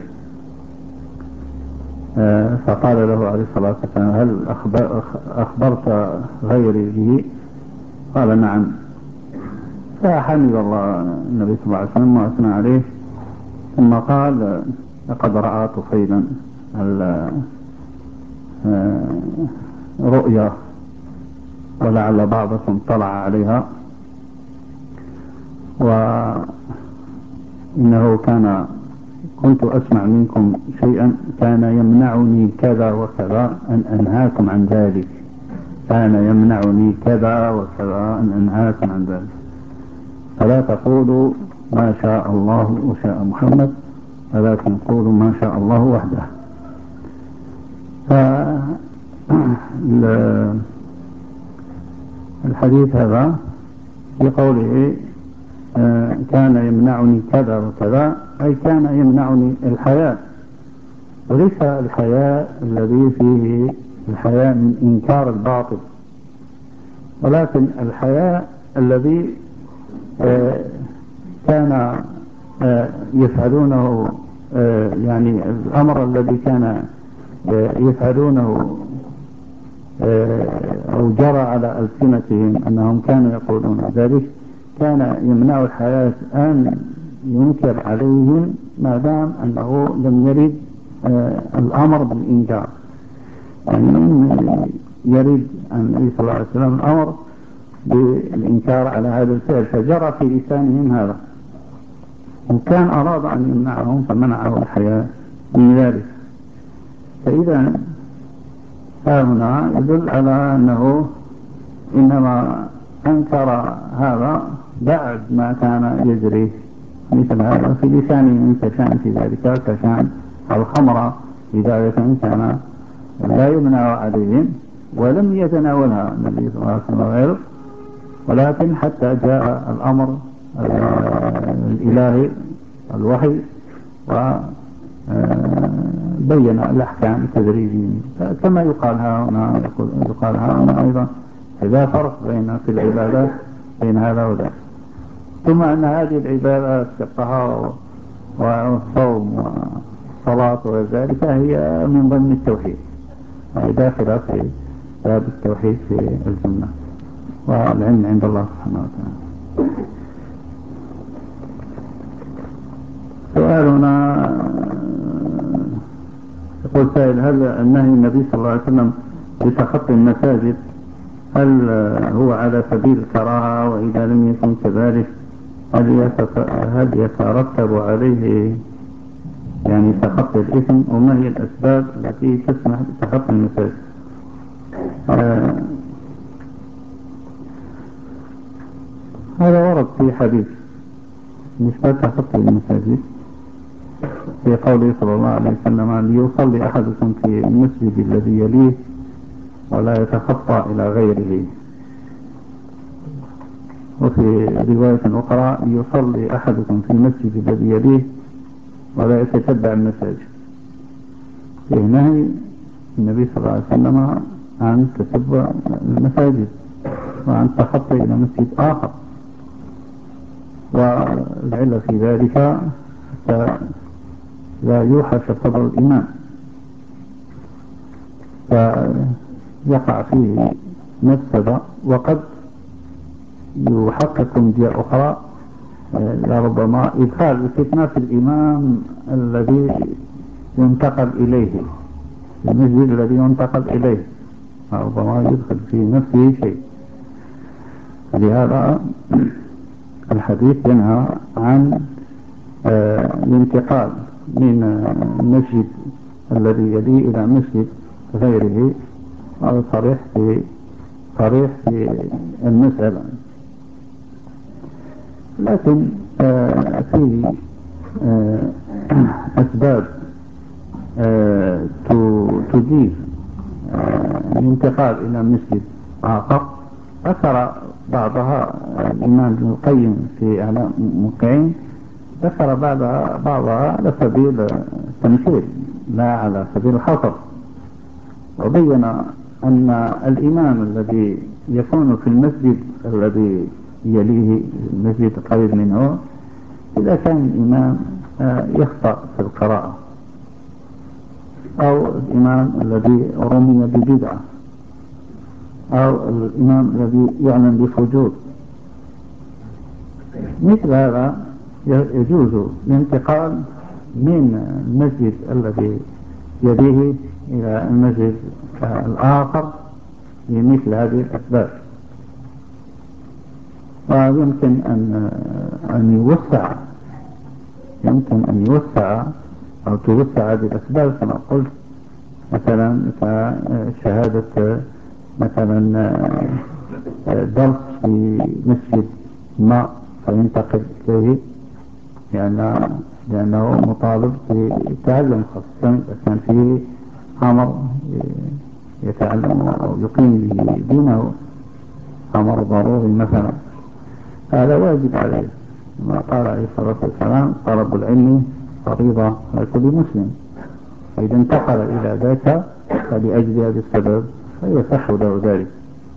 فقال له عليه الصلاة والسلام: هل أخبرت غيري به؟ قال: نعم. فحمد الله النبي صلى الله عليه وسلم وأثنى عليه، ثم قال: لقد رأى طفيلا رؤيا ولعل بعضكم طلع عليها، وإنه كان كنت أسمع منكم شيئا كان يمنعني كذا وكذا أن أنهاكم عن ذلك، كان يمنعني كذا وكذا أن أنهاكم عن ذلك، فلا تقولوا ما شاء الله وشاء محمد ولكن قولوا ما شاء الله وحده. فالحديث هذا في قوله كان يمنعني كذا وكذا أي كان يمنعني الحياء، وليس الحياء الذي فيه الحياء من إنكار الباطل، ولكن الحياء الذي كان يفعلونه، يعني الأمر الذي كان يفعلونه أو جرى على ألسنتهم أنهم كانوا يقولون ذلك، كان يمنع الحياة أن ينكر عليهم ما دام أنه لم يرد الأمر بالإنكار. يعني يريد النبي صلى الله عليه وسلم الأمر بالإنكار على هذا الفعل، فجرى في لسانهم هذا، وكان أراد أن يمنعهم فمنعه الحياة من ذلك. فإذا هنا يدل على أنه إنما أنكر هذا بعد ما كان يجري مثل هذا في لسانه، كشأن في ذلك كشأن الخمر في ذلك كان لا يمنع عليهم ولم يتناولها النبي صلى الله عليه وسلم غيره، ولكن حتى جاء الأمر الإلهي الوحي وبين الأحكام التدريجية كما يقال هنا، يقال هنا أيضا إذا فرق بين في العبادات بين هذا وذاك. ثم أن هذه العبادات كالطهارة والصوم والصلاة وذلك هي من ضمن التوحيد، هي داخلة في باب التوحيد في الجنة، والعلم عند الله سبحانه وتعالى. سؤالنا يقول سائل: هل النهي النبي صلى الله عليه وسلم بتخطي المساجد هل هو على سبيل الكراهة؟ وإذا لم يكن كذلك هل يترتب عليه يعني تخطي الإثم؟ وما هي الأسباب التي تسمح بتخطي المساجد؟ آه هذا ورد في حديث نسبة تخطي المساجد في قوله صلى الله عليه وسلم: ليصلي أحدكم في المسجد الذي يليه ولا يتخطى إلى غيره. وفي رواية أخرى: ليصلي أحدكم في المسجد الذي يليه ولا يتتبع المساجد. فيه نهي النبي صلى الله عليه وسلم عن تتبع المساجد وعن تخطي إلى مسجد آخر، والعلة في ذلك لا يوحش صدر الإمام فيقع فيه مفسدة، وقد يحقق من جهة أخرى لربما إدخال الفتنة في الإمام الذي ينتقل إليه، المسجد الذي ينتقل إليه ربما يدخل في نفسه شيء. لهذا الحديث ينهى عن الانتقال من المسجد الذي يليه إلى مسجد غيره، أو صريح في صريح في المسألة. لكن آه في آه أسباب آه تجيز آه الانتقال إلى مسجد آخر، ذكر بعضها الإمام ابن القيم في إعلام الموقعين، ذكر بعضها بعضها على سبيل التمثيل لا على سبيل الحصر، وبين أن الإمام الذي يكون في المسجد الذي يليه المسجد القريب منه إذا كان الإمام يخطأ في القراءة، أو الإمام الذي رمي ببدعة، أو الإمام الذي يعلن بفجور، مثل هذا يجوز الانتقال من المسجد الذي يليه إلى المسجد الآخر لمثل هذه الأسباب. ويمكن أن أن يوسع يمكن أن يوسع أو توسع هذه الأسباب كما قلت، مثلا كشهادة مثلا درس في مسجد ما فينتقل إليه لأن لأنه مطالب في التعلم، خاصة إذا كان فيه أمر يتعلم أو يقيم به دينه، أمر ضروري مثلا، هذا واجب عليه. ما قال عليه الصلاة والسلام: طلب العلم فريضة على كل مسلم، فإذا انتقل إلى ذاك فلأجل هذا السبب فيصح له ذلك.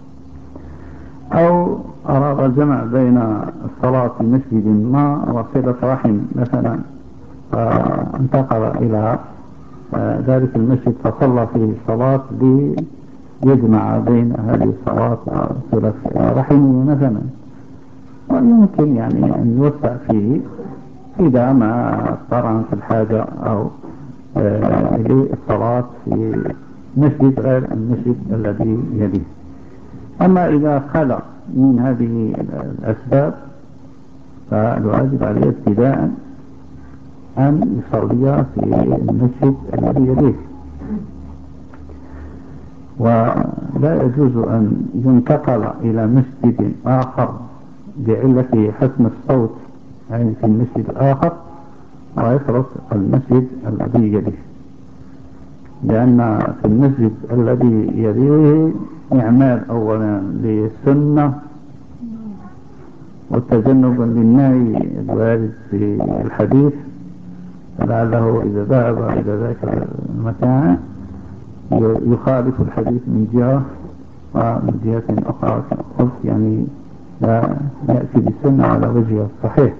أو أراد الجمع بين الصلاة في مسجد ما وصلة رحم مثلا، فانتقل إلى ذلك المسجد فصلى فيه الصلاة ليجمع بين هذه الصلاة وصلة رحمه مثلا، ويمكن يعني أن يوسع فيه إذا ما اضطر في الحاجة أو للصلاة في مسجد غير المسجد الذي يليه. أما إذا خلى من هذه الأسباب فالواجب عليه ابتداء أن يصلي في المسجد الذي يليه، ولا يجوز أن ينتقل إلى مسجد آخر بعلة حسن الصوت يعني في المسجد الآخر ويترك المسجد الذي يليه، لأن في المسجد الذي يليه إعمال أولا للسنة وتجنبا للنهي الوارد في الحديث، فلعله إذا ذهب إلى ذاك المكان يخالف الحديث من جهة ومن جهة أخرى قلت يعني لا يأتي بالسنة على وجهه الصحيح.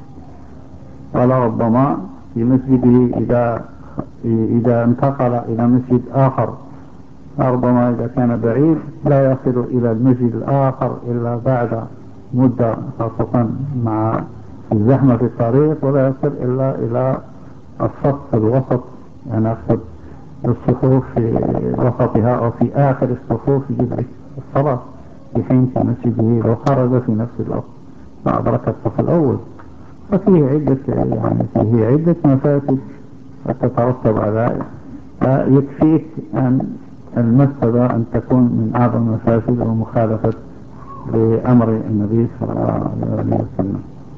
ولربما في مسجده إذا إذا انتقل إلى مسجد آخر ربما إذا كان بعيد لا يصل إلى المسجد الآخر إلا بعد مدة، خاصة مع الزحمة في الطريق، ولا يصل إلا إلى الصف الوسط، يعني أقصد الصفوف في وسطها أو في آخر الصفوف يدرك الصلاة، في حين في مسجده لو خرج في نفس الوقت فأدرك الصف الأول. ففيه عدة يعني فيه عدة مفاسد تترتب على، فيكفيك أن المفسدة أن تكون من أعظم المفاسد ومخالفة لأمر النبي صلى الله عليه وسلم.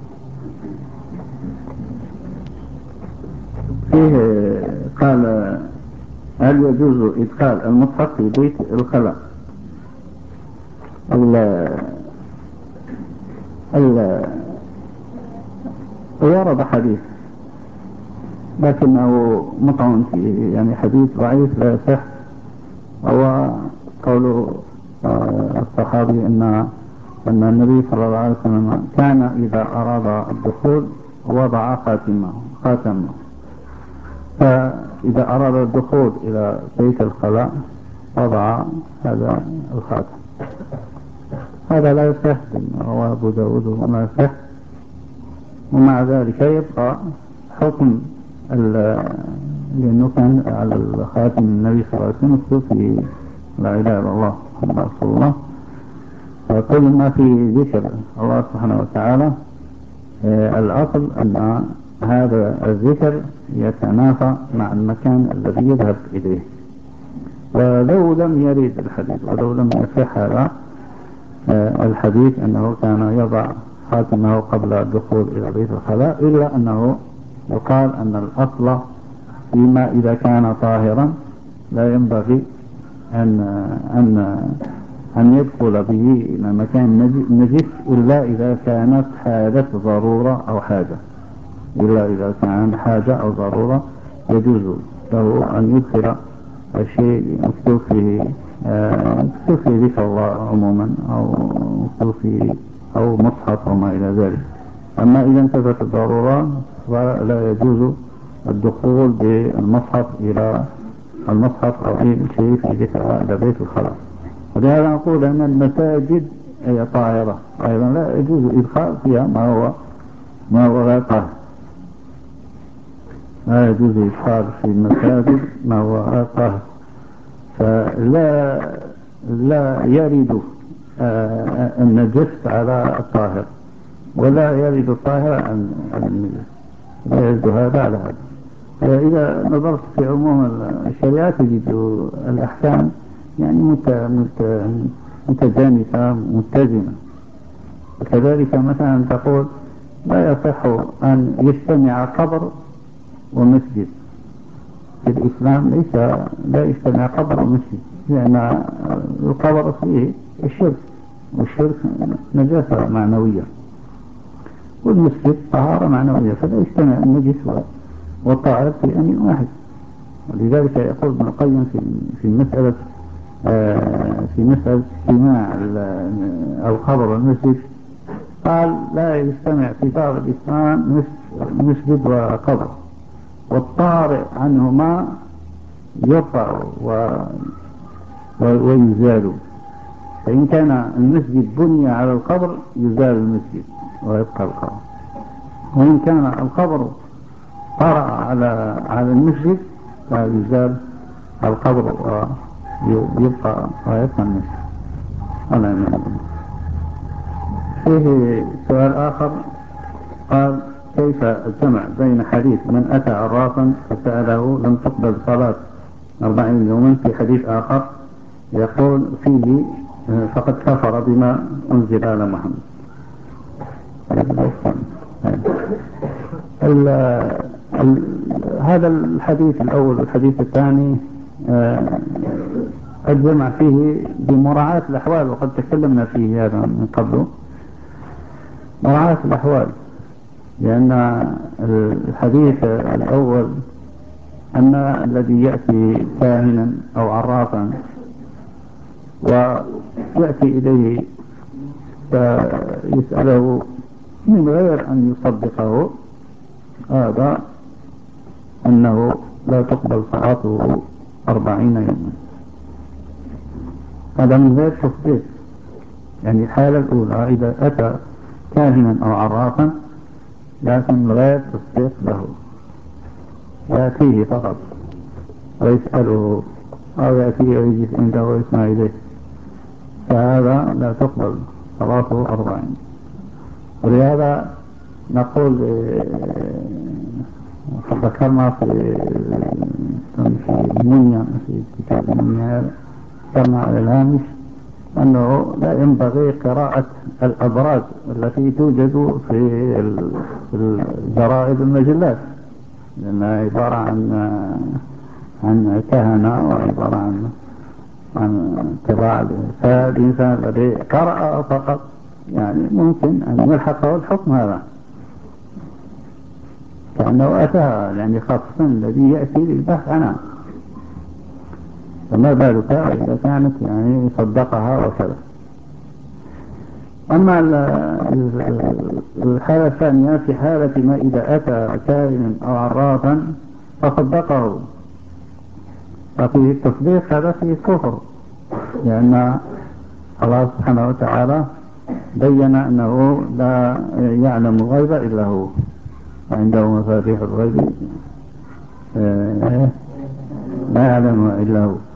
فيه قال: هل يجوز إدخال المصحف في بيت الخلاء؟ ال ال ورد حديث لكنه مطعن فيه، يعني حديث ضعيف لا يصح، هو قول الصحابي أن أن النبي صلى الله عليه وسلم كان إذا أراد الدخول وضع خاتمه خاتمه فإذا أراد الدخول إلى بيت الخلاء وضع هذا الخاتم. هذا لا يصح، رواه أبو داود وما يصح، ومع ذلك يبقى حكم لأنه كان على الخاتم النبي صلى الله عليه وسلم مكتوب في لا إله إلا الله محمد رسول الله. فكل ما في ذكر الله سبحانه وتعالى الأصل أن هذا الذكر يتنافى مع المكان الذي يذهب إليه. ولو لم يرد الحديث ولو لم يصح هذا الحديث أنه كان يضع خاتمه قبل الدخول إلى بيت الخلاء، إلا أنه يقال أن الأصل فيما إذا كان طاهرا لا ينبغي أن أن أن يدخل به إلى مكان نجس إلا إذا كانت حاجة ضرورة أو حاجة إلا إذا كان حاجة أو ضرورة يجوز له أن يدخل الشيء مكتوب فيه مكتوب فيه ذكر الله عموما أو مكتوب فيه أو مصحف أو ما إلى ذلك. أما إذا انتفت الضرورة فلا يجوز الدخول بالمصحف إلى المصحف أو أي شيء في ذكر إلى بيت الخلاء. ولهذا نقول أن المساجد هي طاهرة أيضا لا يجوز إدخال فيها ما هو ما هو غير طاهر، لا يجوز إدخال في المساجد ما هو غير طاهر. فلا لا يرد النجس على الطاهر ولا يرد الطاهر عن النجس، لا يرد هذا على هذا. فإذا نظرت في عموم الشريعة تجد الأحكام يعني متجانسة متزنة. وكذلك مثلا تقول لا يصح أن يجتمع قبر ومسجد في الإسلام، ليس لا يجتمع قبر ومسجد، لأن القبر فيه الشرك، والشرك نجاسة معنوية، والمسجد طهارة معنوية، فلا يجتمع النجس والطاهر في أن واحد. ولذلك يقول ابن القيم في في مسألة في مسألة اجتماع القبر والمسجد، قال لا يجتمع في دار الإسلام مسجد وقبر، والطارئ عنهما يرفع ويزال. فإن كان المسجد بني على القبر يزال المسجد ويبقى القبر، وإن كان القبر طرأ على على المسجد فيزال القبر ويبقى غايتنا النساء. الله يمنع. فيه سؤال آخر قال: كيف الجمع بين حديث من أتى عرافا فسأله لم تقبل صلاة أربعين يوما، في حديث آخر يقول فيه فقد كفر بما أنزل على محمد. ال ال هذا الحديث الأول والحديث الثاني الجمع فيه بمراعاة الأحوال، وقد تكلمنا فيه هذا من قبل. مراعاة الأحوال، لأن الحديث الأول أن الذي يأتي كاهنا أو عرافا ويأتي إليه فيسأله من غير أن يصدقه، هذا أنه لا تقبل صلاته أربعين يوما. هذا من غير تصديق. يعني الحالة الأولى إذا أتى كاهنا أو عرافا لكن من غير تصديق له، يأتيه فقط ويسأله أو يأتيه ويجلس عنده ويسمع إليه، فهذا لا تقبل صلاته أربعين. ولهذا نقول ذكرنا في في المنيا في كتاب المنيا ذكرنا على الهامش أنه لا ينبغي قراءة الأبراج التي توجد في الجرائد والمجلات، لأنها عبارة عن عن كهنة وعبارة عن عن تباع. فالإنسان الذي قرأ فقط يعني ممكن أن يلحقه الحكم هذا كأنه أتاها، يعني خاصة الذي يأتي للبحث عنها، فما بالك إذا كانت يعني صدقها وكذا. أما الحالة الثانية في حالة ما إذا أتى كائنا أو عرافا فصدقه، ففي التصديق هذا فيه كفر، لأن الله سبحانه وتعالى بين أنه لا يعلم الغيب إلا هو، عنده مفاتيح الغيب لا يعلمها إلا هو.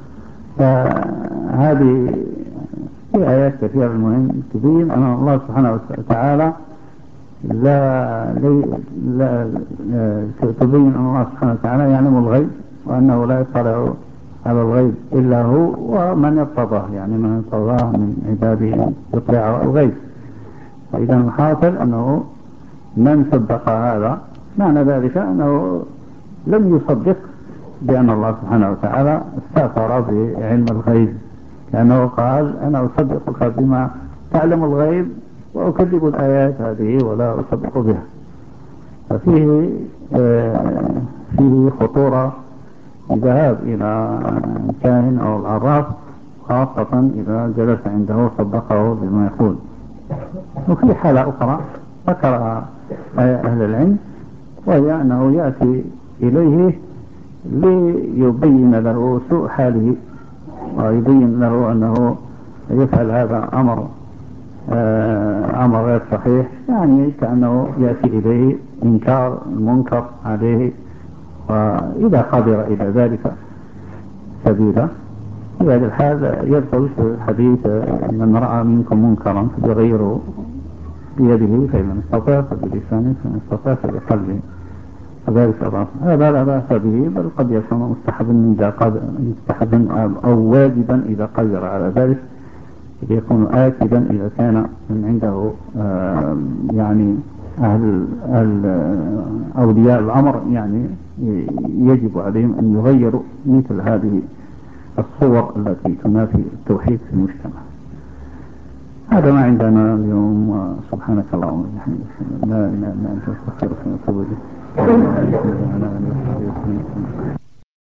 فهذه في آيات كثيرة المهم تبين أن الله سبحانه وتعالى لا, لا تبين أن الله سبحانه وتعالى يعلم الغيب، وأنه لا يطلع على الغيب إلا هو ومن ارتضاه، يعني من ارتضاه من عباده يطلع الغيب. فإذا الحاصل أنه من صدق هذا معنى ذلك أنه لم يصدق بأن الله سبحانه وتعالى استأثر بعلم الغيب، لأنه قال: أنا أصدقك بما تعلم الغيب وأكذب الآيات هذه ولا أصدق بها. ففيه آه فيه خطورة الذهاب إلى كاهن أو العراف، خاصة إذا جلس عنده صدقه بما يقول. وفي حالة أخرى ذكرها أهل العلم، وهي أنه يأتي إليه ليبين له سوء حاله ويبين له أنه يفعل هذا أمر آه أمر غير صحيح، يعني كأنه يأتي إليه إنكار المنكر عليه، وإذا قدر إلى ذلك سبيلا. في هذا الحال يدخل في الحديث: من رأى منكم منكرا فليغيره بيده فإن لم يستطع فبلسانه فإن استطاع فبقلبه فذلك أضعف. هذا لا بأس به، بل قد يكون مستحبا إذا قدر مستحبا أو واجبا إذا قدر على ذلك، يكون آكدا إذا كان من عنده آه يعني أهل, أهل أولياء الأمر، يعني يجب عليهم أن يغيروا مثل هذه الصور التي تنافي التوحيد في المجتمع. هذا ما عندنا اليوم. سبحانك اللهم وبحمدك لا إله إلا أنت أستغفرك وأتوب إليك.